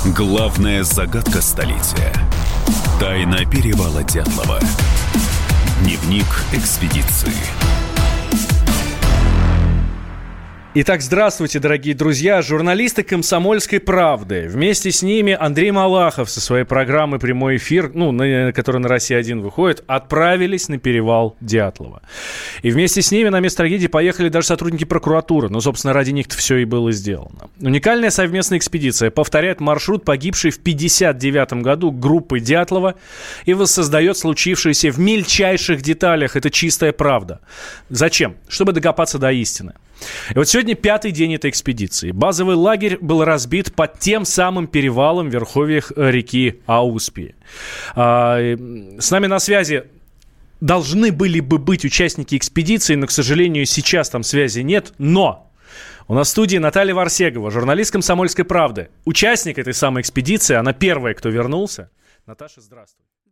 Главная загадка столетия. Тайна перевала Дятлова. Дневник экспедиции. Итак, здравствуйте, дорогие друзья, журналисты «Комсомольской правды». Вместе с ними Андрей Малахов со своей программы «Прямой эфир», которая на «Россия-1» выходит, отправились на перевал Дятлова. И вместе с ними на место трагедии поехали даже сотрудники прокуратуры. Собственно, ради них-то все и было сделано. Уникальная совместная экспедиция повторяет маршрут, погибшей в 1959 году группы Дятлова, и воссоздает случившееся в мельчайших деталях. Это чистая правда. Зачем? Чтобы докопаться до истины. И вот сегодня 5-й день этой экспедиции. Базовый лагерь был разбит под тем самым перевалом в верховьях реки Ауспи. С нами на связи должны были бы быть участники экспедиции, но, к сожалению, сейчас там связи нет. Но у нас в студии Наталья Варсегова, журналист «Комсомольской правды», участник этой самой экспедиции. Она первая, кто вернулся. Наташа, здравствуй.